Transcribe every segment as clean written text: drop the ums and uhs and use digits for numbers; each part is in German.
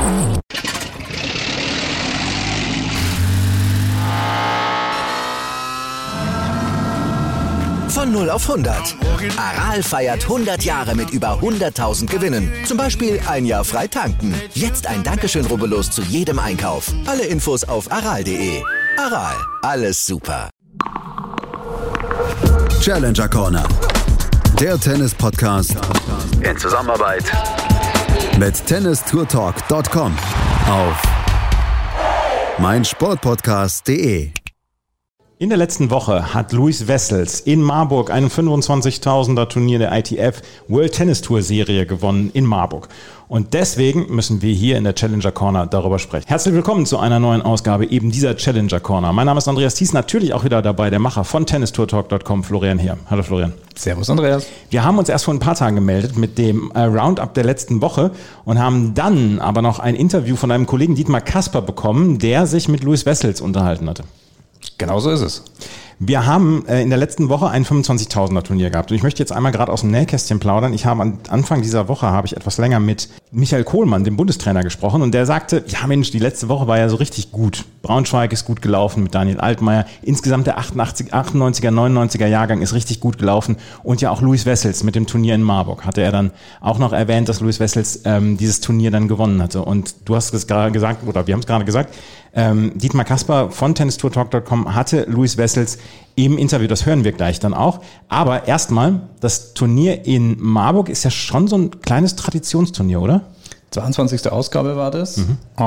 Von 0 auf 100. Aral feiert 100 Jahre mit über 100.000 Gewinnen. Zum Beispiel ein Jahr frei tanken. Jetzt ein Dankeschön, rubbellos zu jedem Einkauf. Alle Infos auf aral.de. Aral, alles super. Challenger Corner. Der Tennis-Podcast In Zusammenarbeit mit tennistourtalk.com auf meinsportpodcast.de. In der letzten Woche hat Luis Wessels in Marburg einem 25.000er Turnier der ITF World Tennis Tour Serie gewonnen in Marburg. Und deswegen müssen wir hier in der Challenger Corner darüber sprechen. Herzlich willkommen zu einer neuen Ausgabe eben dieser Challenger Corner. Mein Name ist Andreas Thies, natürlich auch wieder dabei, der Macher von tennistourtalk.com, Florian Heer. Hallo Florian. Servus Andreas. Wir haben uns erst vor ein paar Tagen gemeldet mit dem Roundup der letzten Woche und haben dann aber noch ein Interview von einem Kollegen Dietmar Kasper bekommen, der sich mit Luis Wessels unterhalten hatte. Genau so ist es. Wir haben in der letzten Woche ein 25.000er Turnier gehabt und ich möchte jetzt einmal gerade aus dem Nähkästchen plaudern. Ich habe am Anfang dieser Woche etwas länger mit Michael Kohlmann, dem Bundestrainer, gesprochen und der sagte, ja Mensch, die letzte Woche war ja so richtig gut. Braunschweig ist gut gelaufen mit Daniel Altmaier. Insgesamt der 98er, 99er Jahrgang ist richtig gut gelaufen und ja auch Luis Wessels mit dem Turnier in Marburg hatte er dann auch noch erwähnt, dass Luis Wessels dieses Turnier dann gewonnen hatte. Und du hast es gerade gesagt, oder wir haben es gerade gesagt, Dietmar Kasper von tennistourtalk.com hatte Luis Wessels im Interview, das hören wir gleich dann auch. Aber erstmal, das Turnier in Marburg ist ja schon so ein kleines Traditionsturnier, oder? 22. Ausgabe war das.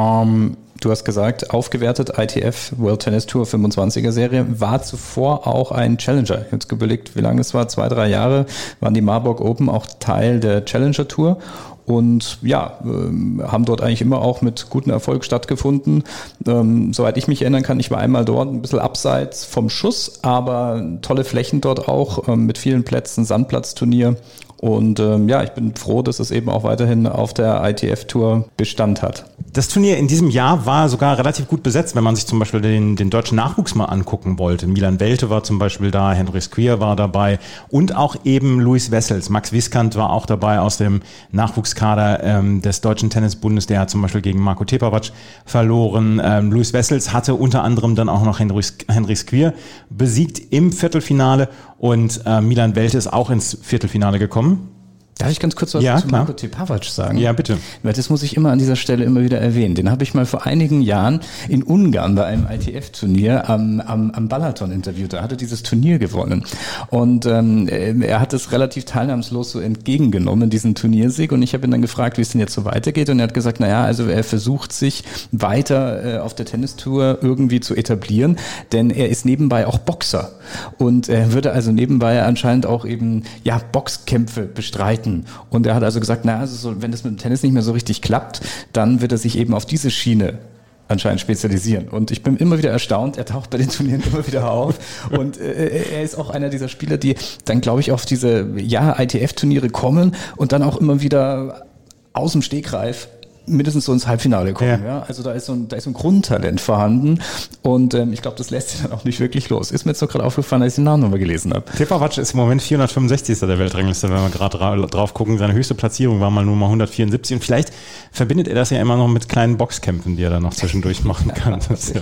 Du hast gesagt, aufgewertet ITF World Tennis Tour 25er Serie, war zuvor auch ein Challenger. Ich habe jetzt überlegt, wie lange es war, 2-3 Jahre waren die Marburg Open auch Teil der Challenger Tour. Und ja, haben dort eigentlich immer auch mit gutem Erfolg stattgefunden. Soweit ich mich erinnern kann, ich war einmal dort, ein bisschen abseits vom Schuss, aber tolle Flächen dort auch, mit vielen Plätzen, Sandplatzturnier. Und ja, ich bin froh, dass es eben auch weiterhin auf der ITF-Tour Bestand hat. Das Turnier in diesem Jahr war sogar relativ gut besetzt, wenn man sich zum Beispiel den deutschen Nachwuchs mal angucken wollte. Milan Welte war zum Beispiel da, Henry Squier war dabei und auch eben Luis Wessels. Max Wiskant war auch dabei aus dem Nachwuchskader des Deutschen Tennisbundes. Der hat zum Beispiel gegen Marco Tepavac verloren. Luis Wessels hatte unter anderem dann auch noch Henry Squier besiegt im Viertelfinale und Milan Welte ist auch ins Viertelfinale gekommen. Darf ich ganz kurz was zu Marco Tepavac sagen? Ja, bitte. Weil das muss ich immer an dieser Stelle immer wieder erwähnen. Den habe ich mal vor einigen Jahren in Ungarn bei einem ITF-Turnier am Balaton interviewt. Da hat er dieses Turnier gewonnen. Und er hat es relativ teilnahmslos so entgegengenommen, diesen Turniersieg. Und ich habe ihn dann gefragt, wie es denn jetzt so weitergeht. Und er hat gesagt, naja, also er versucht sich weiter auf der Tennistour irgendwie zu etablieren, denn er ist nebenbei auch Boxer. Und er würde also nebenbei anscheinend auch eben Boxkämpfe bestreiten. Und er hat also gesagt, na, also so, wenn das mit dem Tennis nicht mehr so richtig klappt, dann wird er sich eben auf diese Schiene anscheinend spezialisieren. Und ich bin immer wieder erstaunt, er taucht bei den Turnieren immer wieder auf. Und er ist auch einer dieser Spieler, die dann, glaube ich, auf diese ITF-Turniere kommen und dann auch immer wieder aus dem Stegreif mindestens so ins Halbfinale kommen. Ja. Also da ist so ein Grundtalent vorhanden und ich glaube, das lässt sich dann auch nicht wirklich los. Ist mir jetzt so gerade aufgefallen, als ich den Namen nochmal gelesen habe. Tepavac ist im Moment 465. der Weltrangliste, wenn wir gerade drauf gucken. Seine höchste Platzierung war mal nur mal 174 und vielleicht verbindet er das ja immer noch mit kleinen Boxkämpfen, die er dann noch zwischendurch machen kann.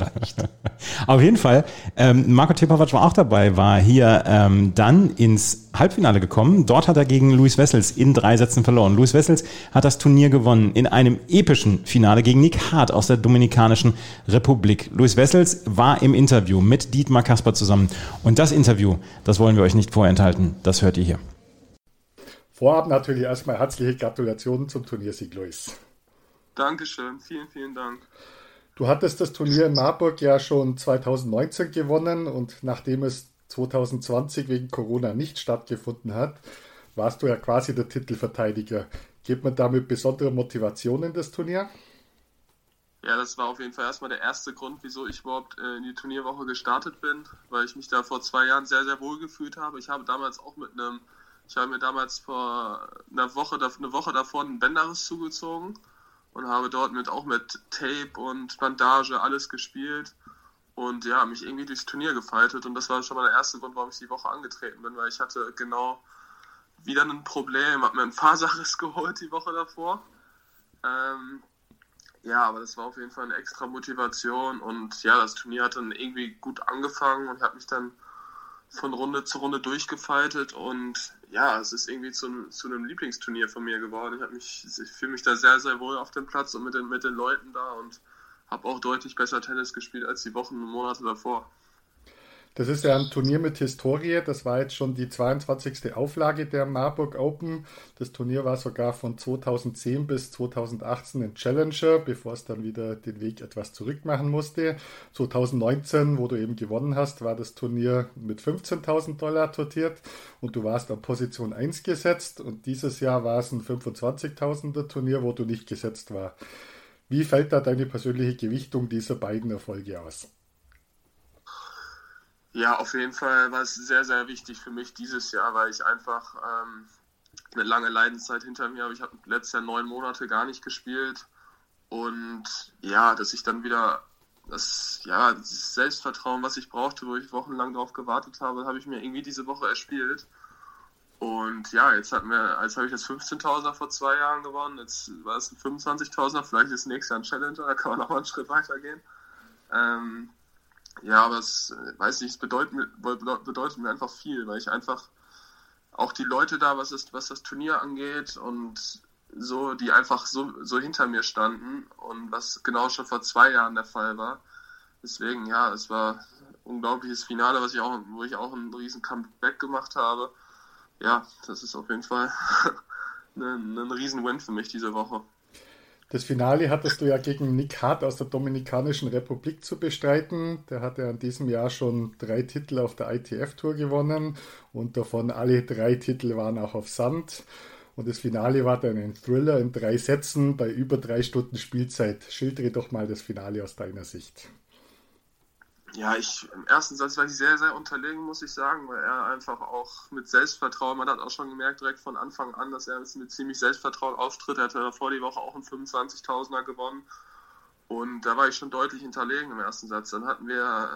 Auf jeden Fall, Marco Tepavac war auch dabei, war hier dann ins Halbfinale gekommen. Dort hat er gegen Luis Wessels in 3 Sätzen verloren. Luis Wessels hat das Turnier gewonnen in einem epischen Finale gegen Nick Hart aus der Dominikanischen Republik. Luis Wessels war im Interview mit Dietmar Kasper zusammen. Und das Interview, das wollen wir euch nicht vorenthalten. Das hört ihr hier. Vorab natürlich erstmal herzliche Gratulationen zum Turniersieg, Luis. Dankeschön, vielen, vielen Dank. Du hattest das Turnier in Marburg ja schon 2019 gewonnen und nachdem es 2020 wegen Corona nicht stattgefunden hat, warst du ja quasi der Titelverteidiger. Geht man da mit besonderer Motivation in das Turnier? Ja, das war auf jeden Fall erstmal der erste Grund, wieso ich überhaupt in die Turnierwoche gestartet bin, weil ich mich da vor 2 Jahren sehr, sehr wohl gefühlt habe. Ich habe mir damals vor eine Woche davor einen Bänderriss zugezogen und habe dort mit Tape und Bandage alles gespielt und ja, mich irgendwie durchs Turnier gefaltet und das war schon mal der erste Grund, warum ich die Woche angetreten bin, weil ich hatte genau wieder ein Problem, habe mir einen Faserriss geholt die Woche davor. Ja, aber das war auf jeden Fall eine extra Motivation und ja, das Turnier hat dann irgendwie gut angefangen und hat mich dann von Runde zu Runde durchgefeitet und ja, es ist irgendwie zu einem Lieblingsturnier von mir geworden. Ich fühle mich da sehr, sehr wohl auf dem Platz und mit den Leuten da und habe auch deutlich besser Tennis gespielt als die Wochen und Monate davor. Das ist ja ein Turnier mit Historie. Das war jetzt schon die 22. Auflage der Marburg Open. Das Turnier war sogar von 2010 bis 2018 ein Challenger, bevor es dann wieder den Weg etwas zurück machen musste. 2019, wo du eben gewonnen hast, war das Turnier mit $15.000 dotiert und du warst an Position 1 gesetzt. Und dieses Jahr war es ein 25.000er Turnier, wo du nicht gesetzt war. Wie fällt da deine persönliche Gewichtung dieser beiden Erfolge aus? Ja, auf jeden Fall war es sehr, sehr wichtig für mich dieses Jahr, weil ich einfach eine lange Leidenszeit hinter mir habe. Ich habe letztes Jahr 9 Monate gar nicht gespielt und ja, dass ich dann wieder dieses Selbstvertrauen, was ich brauchte, wo ich wochenlang darauf gewartet habe, habe ich mir irgendwie diese Woche erspielt. Und ja, jetzt habe ich das 15.000er vor 2 Jahren gewonnen, jetzt war es ein 25.000er, vielleicht ist nächstes Jahr ein Challenger, da kann man noch mal einen Schritt weiter gehen. Ja, aber es bedeutet mir einfach viel, weil ich einfach auch die Leute da, was das Turnier angeht und so, die einfach so hinter mir standen und was genau schon vor 2 Jahren der Fall war. Deswegen, ja, es war ein unglaubliches Finale, wo ich auch einen riesen Comeback gemacht habe. Ja, das ist auf jeden Fall ein riesen Win für mich diese Woche. Das Finale hattest du ja gegen Nick Hart aus der Dominikanischen Republik zu bestreiten. Der hat ja in diesem Jahr schon 3 Titel auf der ITF-Tour gewonnen und davon alle 3 Titel waren auch auf Sand. Und das Finale war dann ein Thriller in 3 Sätzen bei über 3 Stunden Spielzeit. Schildere doch mal das Finale aus deiner Sicht. Ja, im ersten Satz war ich sehr, sehr unterlegen, muss ich sagen, weil er einfach auch mit Selbstvertrauen, man hat auch schon gemerkt direkt von Anfang an, dass er mit ziemlich Selbstvertrauen auftritt. Er hatte davor die Woche auch einen 25.000er gewonnen und da war ich schon deutlich hinterlegen im ersten Satz. Dann habe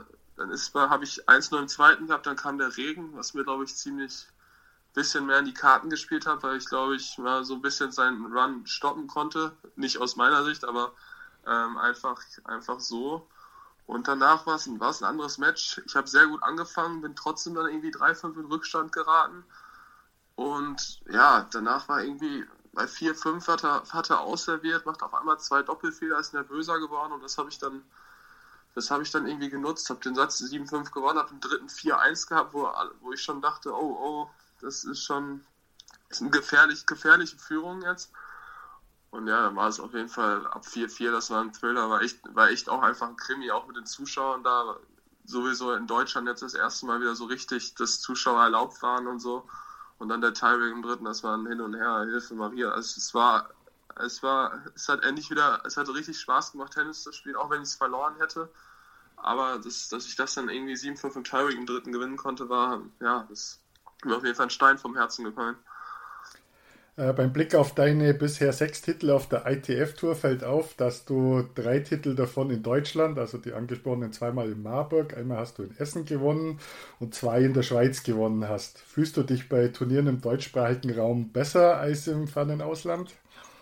ich 1-0 im zweiten gehabt, dann kam der Regen, was mir, glaube ich, ziemlich bisschen mehr in die Karten gespielt hat, weil ich, glaube ich, mal so ein bisschen seinen Run stoppen konnte. Nicht aus meiner Sicht, aber einfach so. Und danach war es ein anderes Match. Ich habe sehr gut angefangen, bin trotzdem dann irgendwie 3-5 in Rückstand geraten. Und ja, danach war irgendwie bei 4-5 hat er ausserviert, macht auf einmal 2 Doppelfehler, ist nervöser geworden und das habe ich dann irgendwie genutzt, habe den Satz 7-5 gewonnen, habe den dritten 4-1 gehabt, wo ich schon dachte, oh, das ist eine gefährliche Führung jetzt. Und ja, dann war es auf jeden Fall ab 4-4, das war ein Thriller, war echt auch einfach ein Krimi, auch mit den Zuschauern da, sowieso in Deutschland jetzt das erste Mal wieder so richtig, dass Zuschauer erlaubt waren und so. Und dann der Tiebreak im dritten, das war ein Hin und Her, Hilfe Maria. Also es hat richtig Spaß gemacht, Tennis zu spielen, auch wenn ich es verloren hätte. Aber dass ich das dann irgendwie 7-5 im Tiebreak im dritten gewinnen konnte, das ist mir auf jeden Fall ein Stein vom Herzen gefallen. Beim Blick auf deine bisher 6 Titel auf der ITF-Tour fällt auf, dass du 3 Titel davon in Deutschland, also die angesprochenen 2-mal in Marburg, einmal hast du in Essen gewonnen und 2 in der Schweiz gewonnen hast. Fühlst du dich bei Turnieren im deutschsprachigen Raum besser als im fernen Ausland?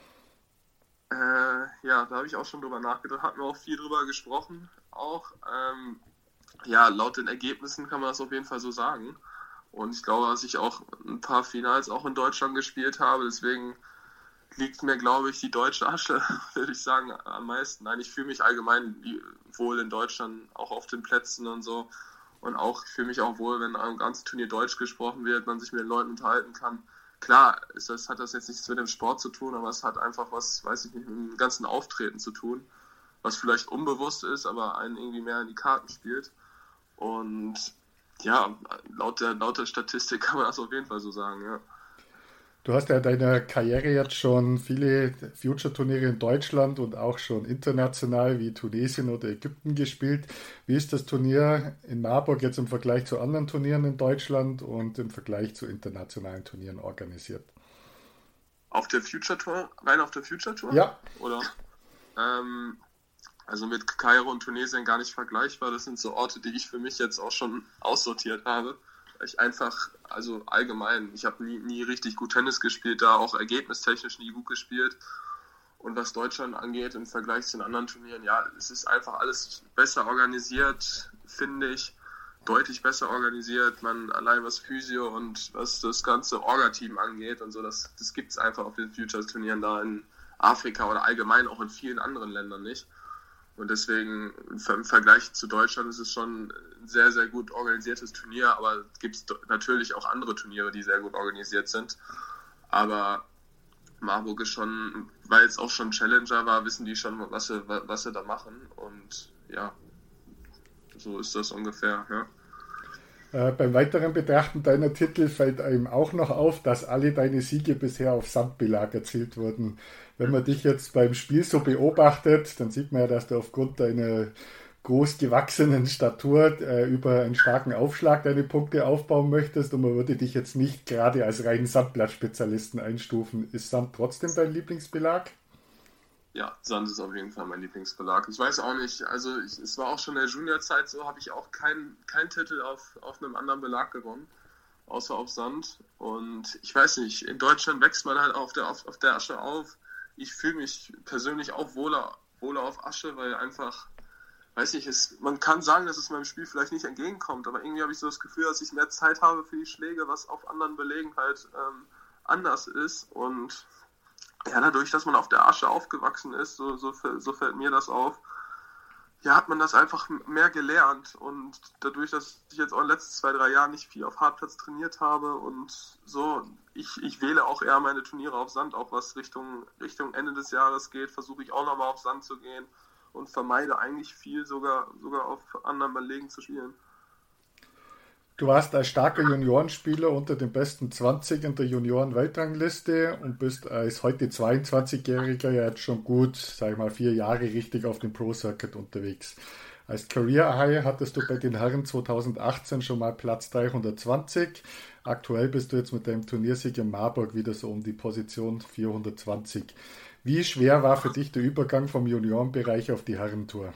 Ja, da habe ich auch schon drüber nachgedacht, hatten wir auch viel drüber gesprochen. Auch laut den Ergebnissen kann man das auf jeden Fall so sagen. Und ich glaube, dass ich auch ein paar Finals auch in Deutschland gespielt habe. Deswegen liegt mir, glaube ich, die deutsche Asche, würde ich sagen, am meisten. Nein, ich fühle mich allgemein wohl in Deutschland, auch auf den Plätzen und so. Und auch fühle mich auch wohl, wenn am ganzen Turnier Deutsch gesprochen wird, man sich mit den Leuten unterhalten kann. Klar, hat das jetzt nichts mit dem Sport zu tun, aber es hat einfach was, weiß ich nicht, mit dem ganzen Auftreten zu tun. Was vielleicht unbewusst ist, aber einen irgendwie mehr in die Karten spielt. Und ja, laut der Statistik kann man das auf jeden Fall so sagen, ja. Du hast ja in deiner Karriere jetzt schon viele Future-Turniere in Deutschland und auch schon international wie Tunesien oder Ägypten gespielt. Wie ist das Turnier in Marburg jetzt im Vergleich zu anderen Turnieren in Deutschland und im Vergleich zu internationalen Turnieren organisiert? Auf der Future Tour? Rein auf der Future Tour? Ja. Oder? Also mit Kairo und Tunesien gar nicht vergleichbar. Das sind so Orte, die ich für mich jetzt auch schon aussortiert habe. Ich einfach, also allgemein, ich habe nie richtig gut Tennis gespielt, da auch ergebnistechnisch nie gut gespielt. Und was Deutschland angeht im Vergleich zu den anderen Turnieren, ja, es ist einfach alles besser organisiert, finde ich. Deutlich besser organisiert. Allein was Physio und was das ganze Orga-Team angeht und so, das gibt es einfach auf den Futures-Turnieren da in Afrika oder allgemein auch in vielen anderen Ländern nicht. Und deswegen im Vergleich zu Deutschland ist es schon ein sehr, sehr gut organisiertes Turnier, aber es gibt natürlich auch andere Turniere, die sehr gut organisiert sind. Aber Marburg ist schon, weil es auch schon Challenger war, wissen die schon, was sie da machen. Und ja, so ist das ungefähr. Ja. Beim weiteren Betrachten deiner Titel fällt einem auch noch auf, dass alle deine Siege bisher auf Sandbelag erzielt wurden. Wenn man dich jetzt beim Spiel so beobachtet, dann sieht man ja, dass du aufgrund deiner groß gewachsenen Statur über einen starken Aufschlag deine Punkte aufbauen möchtest und man würde dich jetzt nicht gerade als reinen Sandblattspezialisten einstufen. Ist Sand trotzdem dein Lieblingsbelag? Ja, Sand ist auf jeden Fall mein Lieblingsbelag. Ich weiß auch nicht, also es war auch schon in der Juniorzeit so, habe ich auch keinen Titel auf einem anderen Belag gewonnen, außer auf Sand. Und ich weiß nicht, in Deutschland wächst man halt auf der Asche auf. Ich fühle mich persönlich auch wohler auf Asche, weil einfach, weiß ich, man kann sagen, dass es meinem Spiel vielleicht nicht entgegenkommt, aber irgendwie habe ich so das Gefühl, dass ich mehr Zeit habe für die Schläge, was auf anderen Belegen halt anders ist. Und ja, dadurch, dass man auf der Asche aufgewachsen ist, so fällt mir das auf, ja, hat man das einfach mehr gelernt. Und dadurch, dass ich jetzt auch in den letzten 2-3 Jahren nicht viel auf Hartplatz trainiert habe und so, ich wähle auch eher meine Turniere auf Sand, auch was Richtung Ende des Jahres geht, versuche ich auch nochmal auf Sand zu gehen und vermeide eigentlich viel sogar auf anderen Belegen zu spielen. Du warst als starker Juniorenspieler unter den besten 20 in der Junioren-Weltrangliste und bist als heute 22-Jähriger ja jetzt schon gut, sag ich mal, 4 Jahre richtig auf dem Pro-Circuit unterwegs. Als Career High hattest du bei den Herren 2018 schon mal Platz 320. Aktuell bist du jetzt mit deinem Turniersieg in Marburg wieder so um die Position 420. Wie schwer war für dich der Übergang vom Juniorenbereich auf die Herrentour?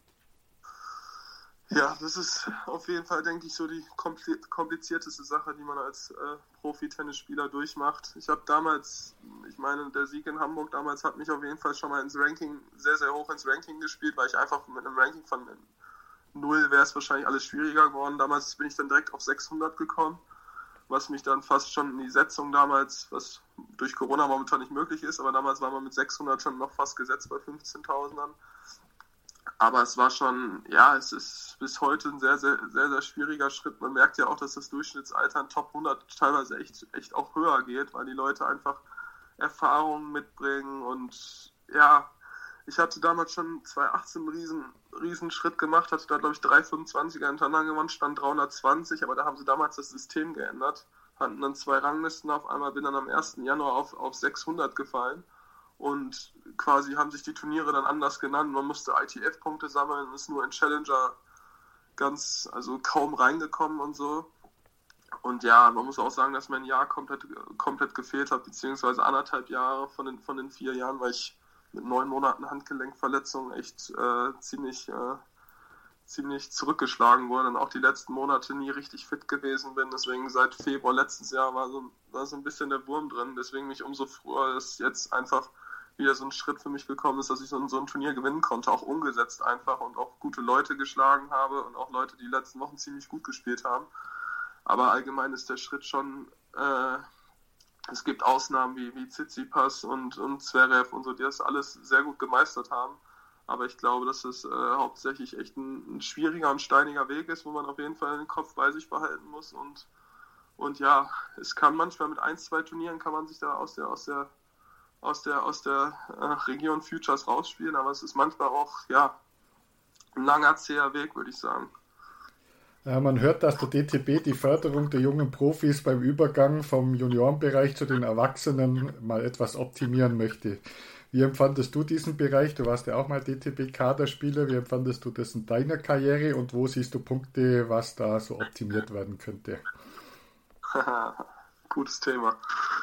Ja, das ist auf jeden Fall, denke ich, so die komplizierteste Sache, die man als Profi-Tennisspieler durchmacht. Ich habe damals, der Sieg in Hamburg damals hat mich auf jeden Fall schon mal ins Ranking, sehr, sehr hoch ins Ranking gespielt, weil ich einfach mit einem Ranking von 0 wäre es wahrscheinlich alles schwieriger geworden. Damals bin ich dann direkt auf 600 gekommen, was mich dann fast schon in die Setzung damals, was durch Corona momentan nicht möglich ist, aber damals war man mit 600 schon noch fast gesetzt bei 15.000ern. Aber es war schon, ja, es ist bis heute ein sehr, sehr, sehr, sehr schwieriger Schritt. Man merkt ja auch, dass das Durchschnittsalter in Top 100 teilweise echt auch höher geht, weil die Leute einfach Erfahrungen mitbringen. Und ja, ich hatte damals schon 2018 einen riesen Schritt gemacht, hatte da, glaube ich, 325er hintereinander gewonnen, stand 320, aber da haben sie damals das System geändert, hatten dann 2 Ranglisten auf einmal, bin dann am 1. Januar auf 600 gefallen. Und quasi haben sich die Turniere dann anders genannt. Man musste ITF-Punkte sammeln, ist nur in Challenger kaum reingekommen und so. Und ja, man muss auch sagen, dass mein Jahr komplett gefehlt hat, beziehungsweise 1,5 Jahre von den 4 Jahren, weil ich mit 9 Monaten Handgelenkverletzung echt ziemlich zurückgeschlagen wurde und auch die letzten Monate nie richtig fit gewesen bin. Deswegen seit Februar letztes Jahr war so ein bisschen der Wurm drin. Deswegen mich umso früher, dass jetzt einfach wieder so ein Schritt für mich gekommen ist, dass ich so ein Turnier gewinnen konnte, auch umgesetzt einfach und auch gute Leute geschlagen habe und auch Leute, die letzten Wochen ziemlich gut gespielt haben. Aber allgemein ist der Schritt schon, es gibt Ausnahmen wie Tsitsipas und Zverev und so, die das alles sehr gut gemeistert haben. Aber ich glaube, dass es hauptsächlich echt ein schwieriger und steiniger Weg ist, wo man auf jeden Fall den Kopf bei sich behalten muss. Und ja, es kann manchmal mit 1-2 Turnieren kann man sich da aus der Region Futures rausspielen, aber es ist manchmal auch ein langer, zäher Weg, würde ich sagen. Man hört, dass der DTB die Förderung der jungen Profis beim Übergang vom Juniorenbereich zu den Erwachsenen mal etwas optimieren möchte. Wie empfandest du diesen Bereich? Du warst ja auch mal DTB-Kaderspieler. Wie empfandest du das in deiner Karriere und wo siehst du Punkte, was da so optimiert werden könnte? Gutes Thema.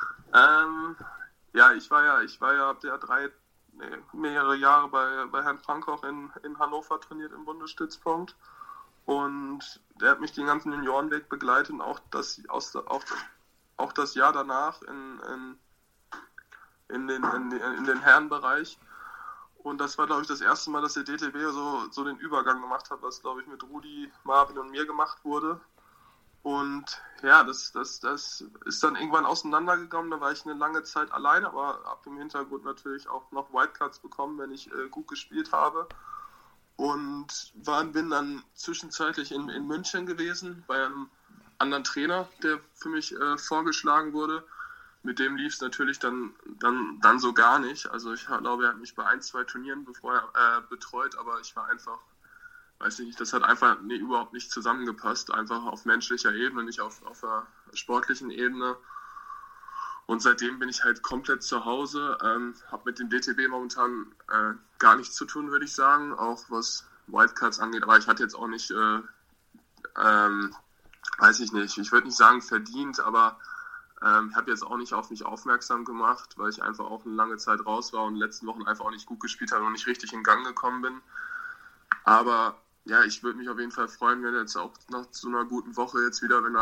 Ich war ja mehrere Jahre bei Herrn Frankoch in Hannover trainiert im Bundesstützpunkt und der hat mich den ganzen Juniorenweg begleitet und auch das Jahr danach in den Herrenbereich. Und das war, glaube ich, das erste Mal, dass der DTB so den Übergang gemacht hat, was, glaube ich, mit Rudi, Marvin und mir gemacht wurde. Und ja, das ist dann irgendwann auseinandergegangen. Da war ich eine lange Zeit alleine, aber habe im Hintergrund natürlich auch noch Wildcards bekommen, wenn ich gut gespielt habe. Und bin dann zwischenzeitlich in München gewesen bei einem anderen Trainer, der für mich vorgeschlagen wurde. Mit dem lief es natürlich dann so gar nicht. Also ich glaube, er hat mich bei 1-2 Turnieren betreut, aber ich war einfach, weiß nicht, das hat einfach überhaupt nicht zusammengepasst. Einfach auf menschlicher Ebene, nicht auf der sportlichen Ebene. Und seitdem bin ich halt komplett zu Hause. Habe mit dem DTB momentan gar nichts zu tun, würde ich sagen. Auch was Wildcards angeht. Aber ich hatte jetzt auch nicht, weiß ich nicht, ich würde nicht sagen verdient, aber habe jetzt auch nicht auf mich aufmerksam gemacht, weil ich einfach auch eine lange Zeit raus war und in den letzten Wochen einfach auch nicht gut gespielt habe und nicht richtig in Gang gekommen bin. Aber ja, ich würde mich auf jeden Fall freuen, wenn jetzt auch nach so einer guten Woche jetzt wieder, wenn da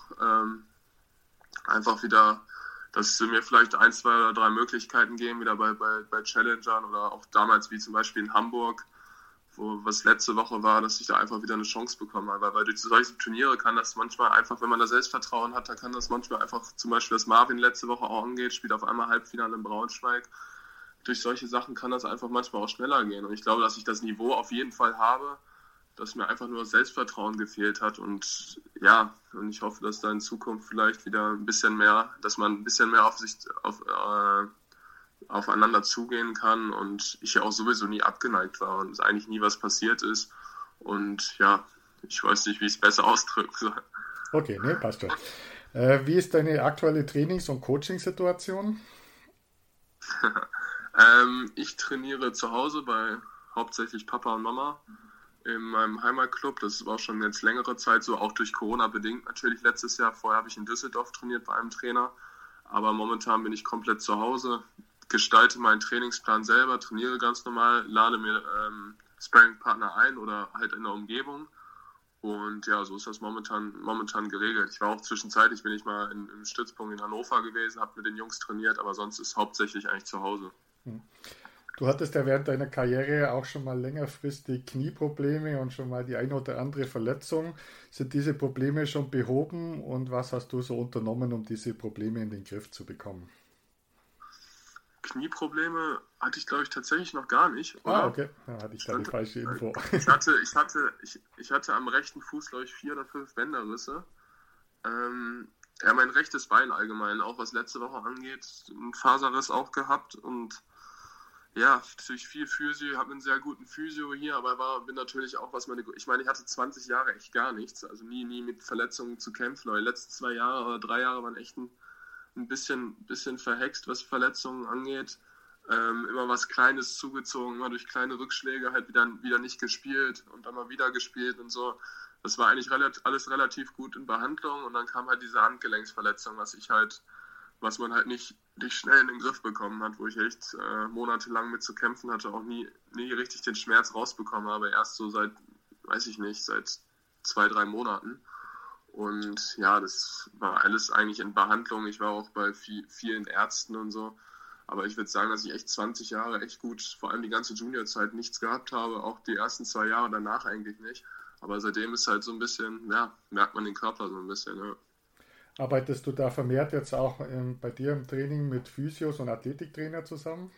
einfach wieder, dass sie mir vielleicht 1, 2 oder 3 Möglichkeiten geben, wieder bei Challengern oder auch damals wie zum Beispiel in Hamburg, was letzte Woche war, dass ich da einfach wieder eine Chance bekommen habe. Weil durch solche Turniere kann das manchmal einfach, wenn man da Selbstvertrauen hat, dann kann das manchmal einfach, zum Beispiel das Marvin letzte Woche auch angeht, spielt auf einmal Halbfinale in Braunschweig. Durch solche Sachen kann das einfach manchmal auch schneller gehen. Und ich glaube, dass ich das Niveau auf jeden Fall habe, dass mir einfach nur Selbstvertrauen gefehlt hat. Und ja, und ich hoffe, dass da in Zukunft vielleicht wieder ein bisschen mehr, dass man ein bisschen mehr aufeinander zugehen kann und ich ja auch sowieso nie abgeneigt war und es eigentlich nie was passiert ist. Und ja, ich weiß nicht, wie ich es besser ausdrücken soll. Okay, ne, passt schon. Wie ist deine aktuelle Trainings- und Coaching-Situation? Ich trainiere zu Hause bei hauptsächlich Papa und Mama in meinem Heimatclub. Das war auch schon jetzt längere Zeit so, auch durch Corona bedingt natürlich letztes Jahr. Vorher habe ich in Düsseldorf trainiert bei einem Trainer, aber momentan bin ich komplett zu Hause, gestalte meinen Trainingsplan selber, trainiere ganz normal, lade mir Sparring-Partner ein oder halt in der Umgebung. Und ja, so ist das momentan geregelt. Ich war auch zwischenzeitlich, bin ich mal im Stützpunkt in Hannover gewesen, habe mit den Jungs trainiert, aber sonst ist hauptsächlich eigentlich zu Hause. Du hattest ja während deiner Karriere auch schon mal längerfristig Knieprobleme und schon mal die eine oder andere Verletzung. Sind diese Probleme schon behoben und was hast du so unternommen, um diese Probleme in den Griff zu bekommen? Knieprobleme hatte ich, glaube ich, tatsächlich noch gar nicht. Oder? Okay, da hatte ich da die falsche Info. Ich hatte am rechten Fuß, glaube ich, 4 oder 5 Bänderrisse. Ja, mein rechtes Bein allgemein, auch was letzte Woche angeht, einen Faserriss auch gehabt und ja, durch viel Physio, habe einen sehr guten Physio hier, aber bin natürlich auch, ich hatte 20 Jahre echt gar nichts, also nie mit Verletzungen zu kämpfen. Die letzten 2 Jahre oder 3 Jahre waren echt ein bisschen verhext, was Verletzungen angeht. Immer was Kleines zugezogen, immer durch kleine Rückschläge halt wieder nicht gespielt und dann mal wieder gespielt und so. Das war eigentlich alles relativ gut in Behandlung und dann kam halt diese Handgelenksverletzung, was man halt nicht schnell in den Griff bekommen hat, wo ich echt monatelang mit zu kämpfen hatte, auch nie richtig den Schmerz rausbekommen habe, erst so seit 2-3 Monaten. Und ja, das war alles eigentlich in Behandlung. Ich war auch bei vielen Ärzten und so. Aber ich würde sagen, dass ich echt 20 Jahre echt gut, vor allem die ganze Juniorzeit, nichts gehabt habe. Auch die ersten 2 Jahre danach eigentlich nicht. Aber seitdem ist halt so ein bisschen, ja, merkt man den Körper so ein bisschen, ja. Arbeitest du da vermehrt jetzt auch bei dir im Training mit Physios und Athletiktrainer zusammen?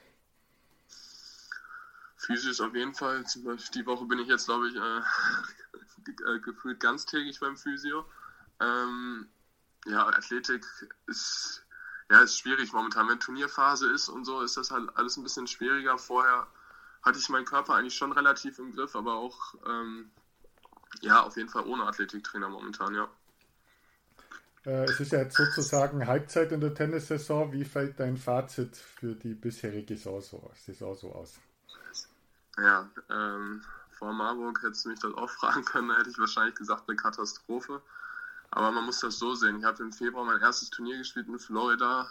Physios auf jeden Fall. Zum Beispiel die Woche bin ich jetzt, glaube ich, gefühlt ganztägig beim Physio. Ja, Athletik ist schwierig momentan. Wenn Turnierphase ist und so, ist das halt alles ein bisschen schwieriger. Vorher hatte ich meinen Körper eigentlich schon relativ im Griff, aber auch, auf jeden Fall ohne Athletiktrainer momentan, ja. Es ist ja jetzt sozusagen Halbzeit in der Tennissaison. Wie fällt dein Fazit für die bisherige Saison so aus? Ja, vor Marburg hättest du mich das auch fragen können, da hätte ich wahrscheinlich gesagt, eine Katastrophe. Aber man muss das so sehen. Ich habe im Februar mein erstes Turnier gespielt in Florida,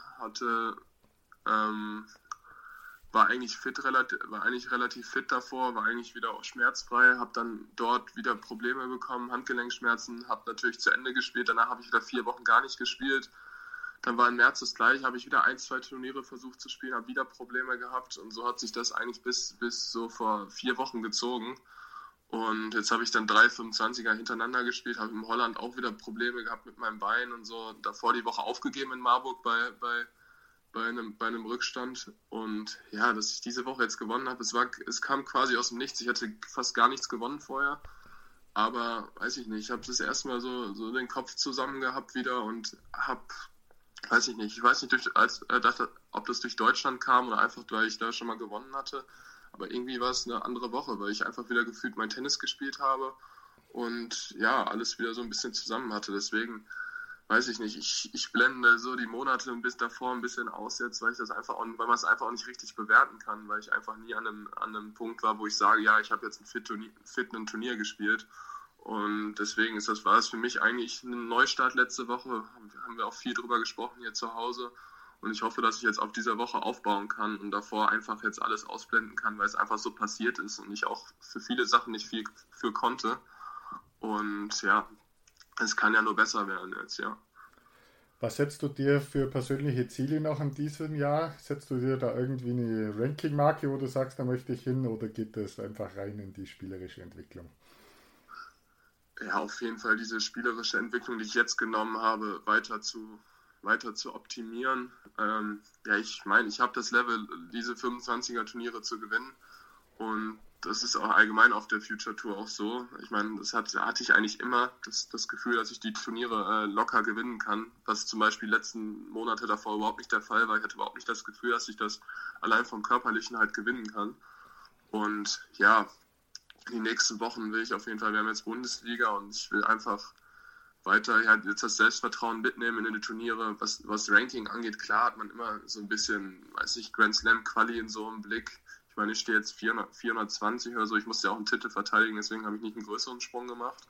war eigentlich relativ fit davor, war eigentlich wieder auch schmerzfrei, habe dann dort wieder Probleme bekommen, Handgelenkschmerzen, habe natürlich zu Ende gespielt, danach habe ich wieder 4 Wochen gar nicht gespielt. Dann war im März das gleiche, habe ich wieder 1-2 Turniere versucht zu spielen, habe wieder Probleme gehabt und so hat sich das eigentlich bis so vor 4 Wochen gezogen. Und jetzt habe ich dann 3 25er hintereinander gespielt, habe in Holland auch wieder Probleme gehabt mit meinem Bein und so. Davor die Woche aufgegeben in Marburg bei einem Rückstand. Und ja, dass ich diese Woche jetzt gewonnen habe, es kam quasi aus dem Nichts. Ich hatte fast gar nichts gewonnen vorher. Aber weiß ich nicht, ich habe das erstmal so den Kopf zusammen gehabt wieder und ich weiß nicht, ob das durch Deutschland kam oder einfach, weil ich da schon mal gewonnen hatte. Aber irgendwie war es eine andere Woche, weil ich einfach wieder gefühlt mein Tennis gespielt habe und ja, alles wieder so ein bisschen zusammen hatte. Deswegen, weiß ich nicht, ich blende so die Monate bis davor ein bisschen aus jetzt, weil man es einfach auch nicht richtig bewerten kann, weil ich einfach nie an einem Punkt war, wo ich sage, ja, ich habe jetzt ein Turnier gespielt. Und deswegen war es für mich eigentlich ein Neustart letzte Woche. Haben wir auch viel drüber gesprochen hier zu Hause. Und ich hoffe, dass ich jetzt auf dieser Woche aufbauen kann und davor einfach jetzt alles ausblenden kann, weil es einfach so passiert ist und ich auch für viele Sachen nicht viel für konnte. Und ja, es kann ja nur besser werden jetzt, ja. Was setzt du dir für persönliche Ziele noch in diesem Jahr? Setzt du dir da irgendwie eine Ranking-Marke, wo du sagst, da möchte ich hin, oder geht das einfach rein in die spielerische Entwicklung? Ja, auf jeden Fall diese spielerische Entwicklung, die ich jetzt genommen habe, weiter zu optimieren. Ich meine, ich habe das Level, diese 25er Turniere zu gewinnen und das ist auch allgemein auf der Future Tour auch so. Ich meine, hatte ich eigentlich immer das Gefühl, dass ich die Turniere locker gewinnen kann, was zum Beispiel die letzten Monate davor überhaupt nicht der Fall war. Ich hatte überhaupt nicht das Gefühl, dass ich das allein vom Körperlichen halt gewinnen kann. Und ja, die nächsten Wochen will ich auf jeden Fall, wir haben jetzt Bundesliga und ich will einfach weiter jetzt das Selbstvertrauen mitnehmen in die Turniere. Was Ranking angeht, klar hat man immer so ein bisschen, Grand Slam Quali in so einem Blick. Ich meine, ich stehe jetzt 420 oder so, ich musste ja auch einen Titel verteidigen, deswegen habe ich nicht einen größeren Sprung gemacht.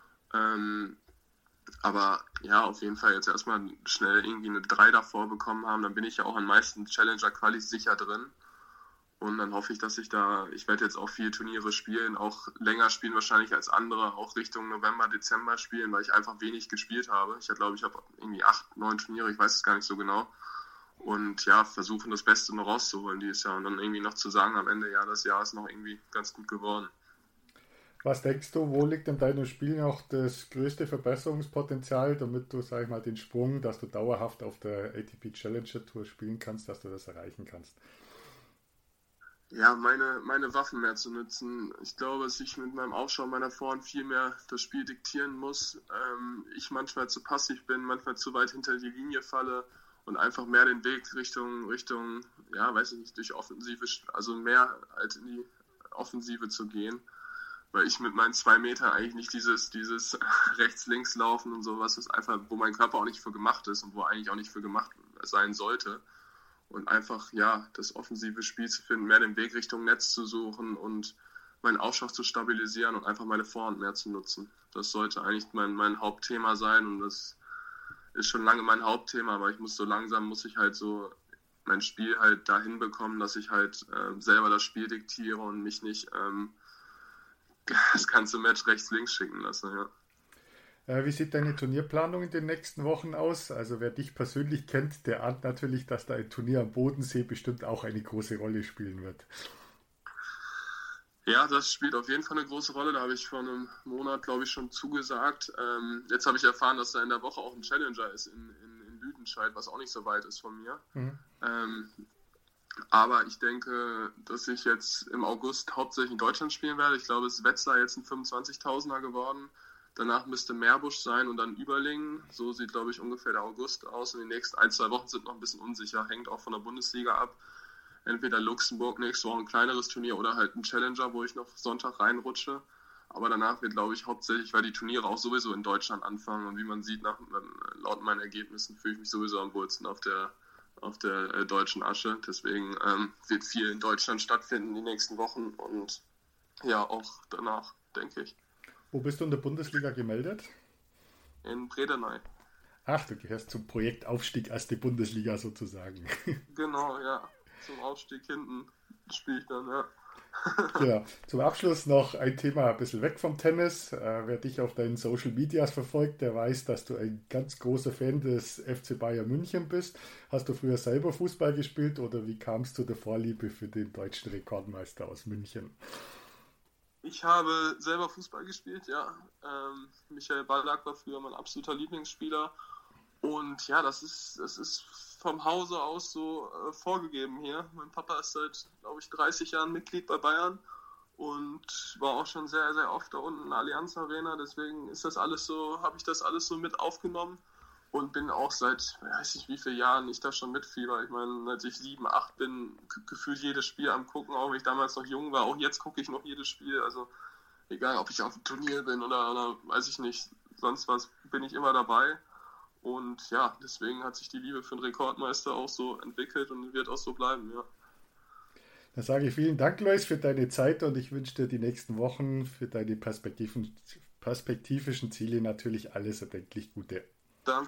Aber ja, auf jeden Fall jetzt erstmal schnell irgendwie eine 3 davor bekommen haben, dann bin ich ja auch an meisten Challenger-Qualis sicher drin. Und dann hoffe ich, dass ich werde jetzt auch viele Turniere spielen, auch länger spielen wahrscheinlich als andere, auch Richtung November, Dezember spielen, weil ich einfach wenig gespielt habe. Ich habe irgendwie 8, 9 Turniere, ich weiß es gar nicht so genau. Und ja, versuchen das Beste noch rauszuholen dieses Jahr und dann irgendwie noch zu sagen am Ende, ja, das Jahr ist noch irgendwie ganz gut geworden. Was denkst du, wo liegt in deinem Spiel noch das größte Verbesserungspotenzial, damit du, sag ich mal, den Sprung, dass du dauerhaft auf der ATP Challenger Tour spielen kannst, dass du das erreichen kannst? Ja, meine Waffen mehr zu nutzen. Ich glaube, dass ich mit meinem Aufschau meiner Vorhand viel mehr das Spiel diktieren muss. Ich manchmal zu passiv bin, manchmal zu weit hinter die Linie falle und einfach mehr den Weg Richtung, ja, weiß ich nicht, durch Offensive, also mehr halt in die Offensive zu gehen. Weil ich mit meinen 2 Metern eigentlich nicht dieses rechts-links laufen und sowas, was einfach, wo mein Körper auch nicht für gemacht ist und wo eigentlich auch nicht für gemacht sein sollte. Und einfach, ja, das offensive Spiel zu finden, mehr den Weg Richtung Netz zu suchen und meinen Aufschlag zu stabilisieren und einfach meine Vorhand mehr zu nutzen. Das sollte eigentlich mein Hauptthema sein und das ist schon lange mein Hauptthema, aber muss ich halt so mein Spiel halt dahin bekommen, dass ich halt selber das Spiel diktiere und mich nicht das ganze Match rechts-links schicken lasse, ja. Wie sieht deine Turnierplanung in den nächsten Wochen aus? Also wer dich persönlich kennt, der ahnt natürlich, dass da ein Turnier am Bodensee bestimmt auch eine große Rolle spielen wird. Ja, das spielt auf jeden Fall eine große Rolle. Da habe ich vor einem Monat, glaube ich, schon zugesagt. Jetzt habe ich erfahren, dass da in der Woche auch ein Challenger ist in Lüdenscheid, was auch nicht so weit ist von mir. Mhm. Aber ich denke, dass ich jetzt im August hauptsächlich in Deutschland spielen werde. Ich glaube, es ist Wetzlar jetzt ein 25.000er geworden. Danach müsste Meerbusch sein und dann Überlingen. So sieht, glaube ich, ungefähr der August aus. Und die nächsten 1-2 Wochen sind noch ein bisschen unsicher. Hängt auch von der Bundesliga ab. Entweder Luxemburg nächste Woche ein kleineres Turnier oder halt ein Challenger, wo ich noch Sonntag reinrutsche. Aber danach wird, glaube ich, hauptsächlich, weil die Turniere auch sowieso in Deutschland anfangen. Und wie man sieht, laut meinen Ergebnissen fühle ich mich sowieso am wohlsten auf der deutschen Asche. Deswegen wird viel in Deutschland stattfinden die nächsten Wochen und ja, auch danach, denke ich. Wo bist du in der Bundesliga gemeldet? In Bredeney. Ach, du gehörst zum Projekt Aufstieg erste Bundesliga sozusagen. Genau, ja. Zum Aufstieg hinten spiele ich dann, ja. Genau. Zum Abschluss noch ein Thema ein bisschen weg vom Tennis. Wer dich auf deinen Social Medias verfolgt, der weiß, dass du ein ganz großer Fan des FC Bayern München bist. Hast du früher selber Fußball gespielt oder wie kam es zu der Vorliebe für den deutschen Rekordmeister aus München? Ich habe selber Fußball gespielt, ja. Michael Ballack war früher mein absoluter Lieblingsspieler. Und ja, das ist vom Hause aus so vorgegeben hier. Mein Papa ist seit, glaube ich, 30 Jahren Mitglied bei Bayern und war auch schon sehr, sehr oft da unten in der Allianz Arena. Deswegen ist das alles so, habe ich das alles so mit aufgenommen und bin auch seit, weiß nicht wie viele Jahren ich da schon mitfieber. Ich meine, als ich 7, 8 bin, gefühlt jedes Spiel am Gucken, auch wenn ich damals noch jung war. Auch jetzt gucke ich noch jedes Spiel. Also egal, ob ich auf dem Turnier bin oder weiß ich nicht, sonst was, bin ich immer dabei. Und ja, deswegen hat sich die Liebe für den Rekordmeister auch so entwickelt und wird auch so bleiben, ja. Dann sage ich vielen Dank, Lois, für deine Zeit und ich wünsche dir die nächsten Wochen für deine perspektivischen Ziele natürlich alles erdenklich Gute. Danke.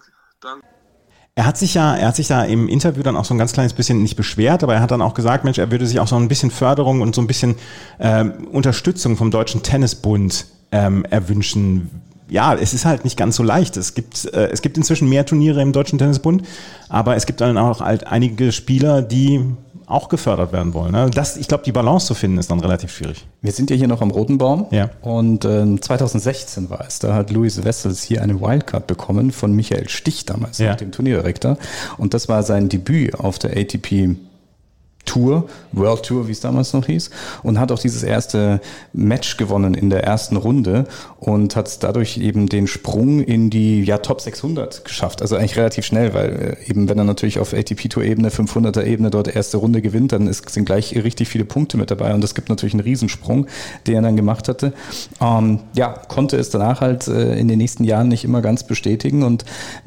Er hat sich da im Interview dann auch so ein ganz kleines bisschen nicht beschwert, aber er hat dann auch gesagt, Mensch, er würde sich auch so ein bisschen Förderung und so ein bisschen Unterstützung vom Deutschen Tennisbund erwünschen. Ja, es ist halt nicht ganz so leicht. Es gibt inzwischen mehr Turniere im Deutschen Tennisbund, aber es gibt dann auch halt einige Spieler, die auch gefördert werden wollen. Ne? Ich glaube, die Balance zu finden, ist dann relativ schwierig. Wir sind ja hier noch am Roten Baum. Ja. Und 2016 war es, da hat Luis Wessels hier eine Wildcard bekommen von Michael Stich damals, dem Turnierdirektor. Und das war sein Debüt auf der ATP Tour, World Tour, wie es damals noch hieß, und hat auch dieses erste Match gewonnen in der ersten Runde und hat dadurch eben den Sprung in die Top 600 geschafft. Also eigentlich relativ schnell, weil eben wenn er natürlich auf ATP-Tour-Ebene, 500er-Ebene dort erste Runde gewinnt, dann sind gleich richtig viele Punkte mit dabei und das gibt natürlich einen Riesensprung, den er dann gemacht hatte. Konnte es danach halt in den nächsten Jahren nicht immer ganz bestätigen und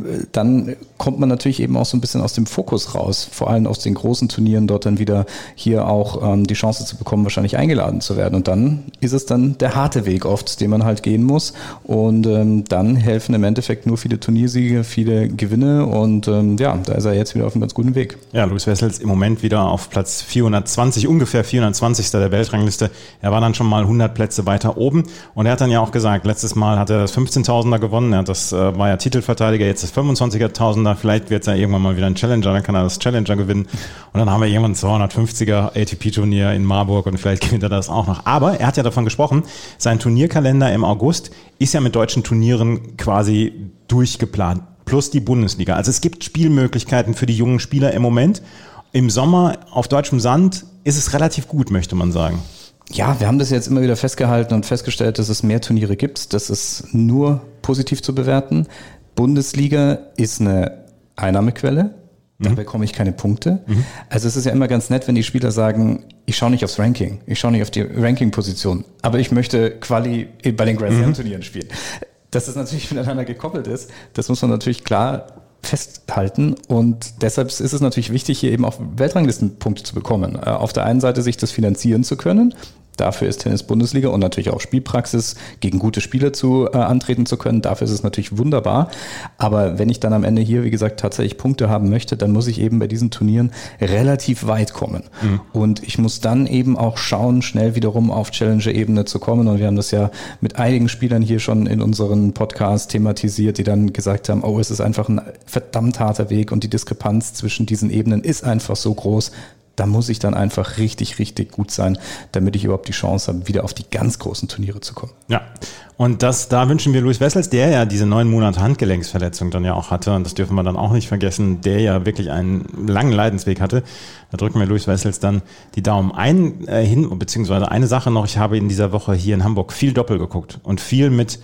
dann kommt man natürlich eben auch so ein bisschen aus dem Fokus raus, vor allem aus den großen Turnieren dort dann wieder hier auch die Chance zu bekommen, wahrscheinlich eingeladen zu werden. Und dann ist es dann der harte Weg oft, den man halt gehen muss. Und dann helfen im Endeffekt nur viele Turniersiege, viele Gewinne. Und da ist er jetzt wieder auf einem ganz guten Weg. Ja, Luis Wessels im Moment wieder auf Platz 420, ungefähr 420. der Weltrangliste. Er war dann schon mal 100 Plätze weiter oben. Und er hat dann ja auch gesagt, letztes Mal hat er das 15.000er gewonnen. Das war ja Titelverteidiger, jetzt das 25.000er. Vielleicht wird es ja irgendwann mal wieder ein Challenger, dann kann er das Challenger gewinnen. Und dann haben wir irgendwann 250er ATP-Turnier in Marburg und vielleicht gewinnt er das auch noch. Aber er hat ja davon gesprochen, sein Turnierkalender im August ist ja mit deutschen Turnieren quasi durchgeplant, plus die Bundesliga. Also es gibt Spielmöglichkeiten für die jungen Spieler im Moment. Im Sommer auf deutschem Sand ist es relativ gut, möchte man sagen. Ja, wir haben das jetzt immer wieder festgehalten und festgestellt, dass es mehr Turniere gibt. Das ist nur positiv zu bewerten. Bundesliga ist eine Einnahmequelle. Da bekomme ich keine Punkte. Also es ist ja immer ganz nett, wenn die Spieler sagen, ich schaue nicht aufs Ranking, ich schaue nicht auf die Ranking-Position, aber ich möchte Quali bei den Grand Slam-Turnieren spielen. Dass das natürlich miteinander gekoppelt ist, das muss man natürlich klar festhalten und deshalb ist es natürlich wichtig, hier eben auch Weltranglistenpunkte zu bekommen. Auf der einen Seite sich das finanzieren zu können. Dafür ist Tennis-Bundesliga und natürlich auch Spielpraxis, gegen gute Spieler antreten zu können. Dafür ist es natürlich wunderbar. Aber wenn ich dann am Ende hier, wie gesagt, tatsächlich Punkte haben möchte, dann muss ich eben bei diesen Turnieren relativ weit kommen. Und ich muss dann eben auch schauen, schnell wiederum auf Challenger-Ebene zu kommen. Und wir haben das ja mit einigen Spielern hier schon in unseren Podcasts thematisiert, die dann gesagt haben, es ist einfach ein verdammt harter Weg und die Diskrepanz zwischen diesen Ebenen ist einfach so groß. Da muss ich dann einfach richtig, richtig gut sein, damit ich überhaupt die Chance habe, wieder auf die ganz großen Turniere zu kommen. Ja, und da wünschen wir Luis Wessels, der ja diese 9 Monate Handgelenksverletzung dann ja auch hatte, und das dürfen wir dann auch nicht vergessen, der ja wirklich einen langen Leidensweg hatte. Da drücken wir Luis Wessels dann die Daumen hin, beziehungsweise eine Sache noch, ich habe in dieser Woche hier in Hamburg viel Doppel geguckt und viel mit,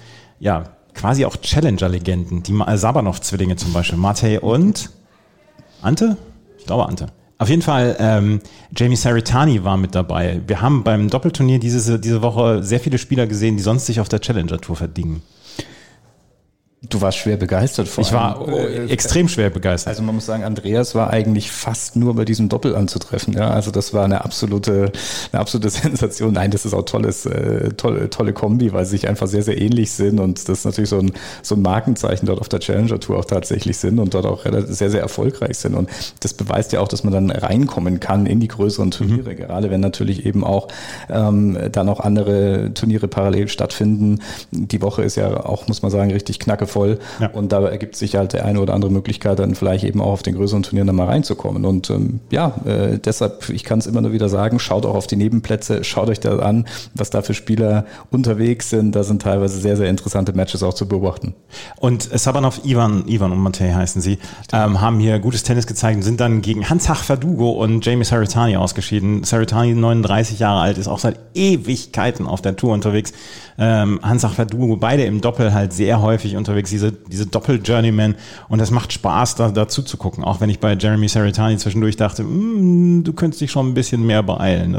quasi auch Challenger-Legenden, die Sabanov-Zwillinge zum Beispiel, Matej und Ante? Ich glaube Ante. Auf jeden Fall, Jamie Saritani war mit dabei. Wir haben beim Doppelturnier diese Woche sehr viele Spieler gesehen, die sonst sich auf der Challenger-Tour verdingen. Du warst schwer begeistert vor allem. Ich war extrem schwer begeistert. Also man muss sagen, Andreas war eigentlich fast nur bei diesem Doppel anzutreffen. Ja, also das war eine absolute Sensation. Nein, das ist auch tolle Kombi, weil sie sich einfach sehr, sehr ähnlich sind und das natürlich so ein Markenzeichen dort auf der Challenger Tour auch tatsächlich sind und dort auch sehr, sehr erfolgreich sind. Und das beweist ja auch, dass man dann reinkommen kann in die größeren Turniere, gerade wenn natürlich eben auch dann auch andere Turniere parallel stattfinden. Die Woche ist ja auch, muss man sagen, richtig knackevoll. Ja. Und da ergibt sich halt die eine oder andere Möglichkeit, dann vielleicht eben auch auf den größeren Turnieren dann mal reinzukommen. Und deshalb, ich kann es immer nur wieder sagen, schaut auch auf die Nebenplätze, schaut euch das an, was da für Spieler unterwegs sind. Da sind teilweise sehr, sehr interessante Matches auch zu beobachten. Und Sabanov, Ivan und Matej heißen sie, haben hier gutes Tennis gezeigt und sind dann gegen Hans-Hach Verdugo und Jamie Saritani ausgeschieden. Saritani, 39 Jahre alt, ist auch seit Ewigkeiten auf der Tour unterwegs. Hans-Hach Verdugo, beide im Doppel halt sehr häufig unterwegs, diese Doppel-Journeyman, und das macht Spaß, dazu zu gucken, auch wenn ich bei Jeremy Saritani zwischendurch dachte, du könntest dich schon ein bisschen mehr beeilen.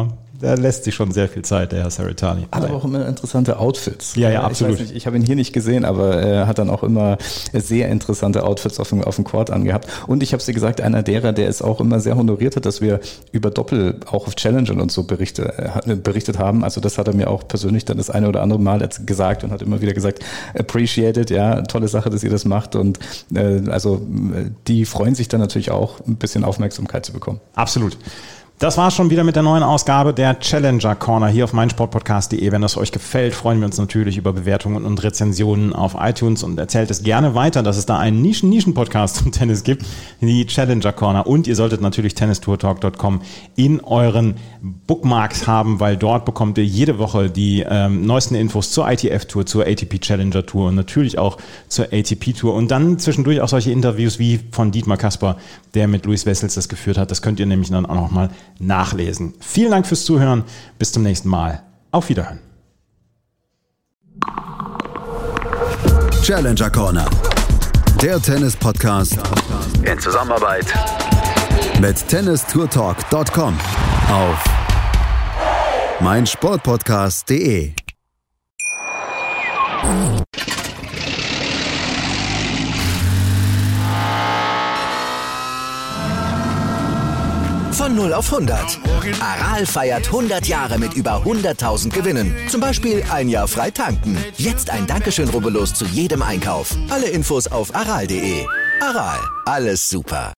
Da lässt sich schon sehr viel Zeit, der Herr Saritani. Hat aber auch immer interessante Outfits. Ja, absolut. Ich weiß nicht, ich habe ihn hier nicht gesehen, aber er hat dann auch immer sehr interessante Outfits auf dem Court angehabt. Und ich habe es dir gesagt, einer derer, der es auch immer sehr honoriert hat, dass wir über Doppel auch auf Challengern und so berichtet haben. Also das hat er mir auch persönlich dann das eine oder andere Mal gesagt und hat immer wieder gesagt, appreciated, ja, tolle Sache, dass ihr das macht. Und also die freuen sich dann natürlich auch, ein bisschen Aufmerksamkeit zu bekommen. Absolut. Das war schon wieder mit der neuen Ausgabe der Challenger Corner hier auf meinsportpodcast.de. Wenn das euch gefällt, freuen wir uns natürlich über Bewertungen und Rezensionen auf iTunes und erzählt es gerne weiter, dass es da einen Nischen-Podcast zum Tennis gibt, die Challenger Corner. Und ihr solltet natürlich tennistourtalk.com in euren Bookmarks haben, weil dort bekommt ihr jede Woche die neuesten Infos zur ITF-Tour, zur ATP Challenger Tour und natürlich auch zur ATP-Tour. Und dann zwischendurch auch solche Interviews wie von Dietmar Kasper, der mit Luis Wessels das geführt hat. Das könnt ihr nämlich dann auch noch mal nachlesen. Vielen Dank fürs Zuhören. Bis zum nächsten Mal. Auf Wiederhören. Challenger Corner. Der Tennis-Podcast in Zusammenarbeit mit tennistourtalk.com auf meinsportpodcast.de. Von 0 auf 100. Aral feiert 100 Jahre mit über 100.000 Gewinnen. Zum Beispiel ein Jahr frei tanken. Jetzt ein Dankeschön, rubbellos zu jedem Einkauf. Alle Infos auf aral.de. Aral, alles super.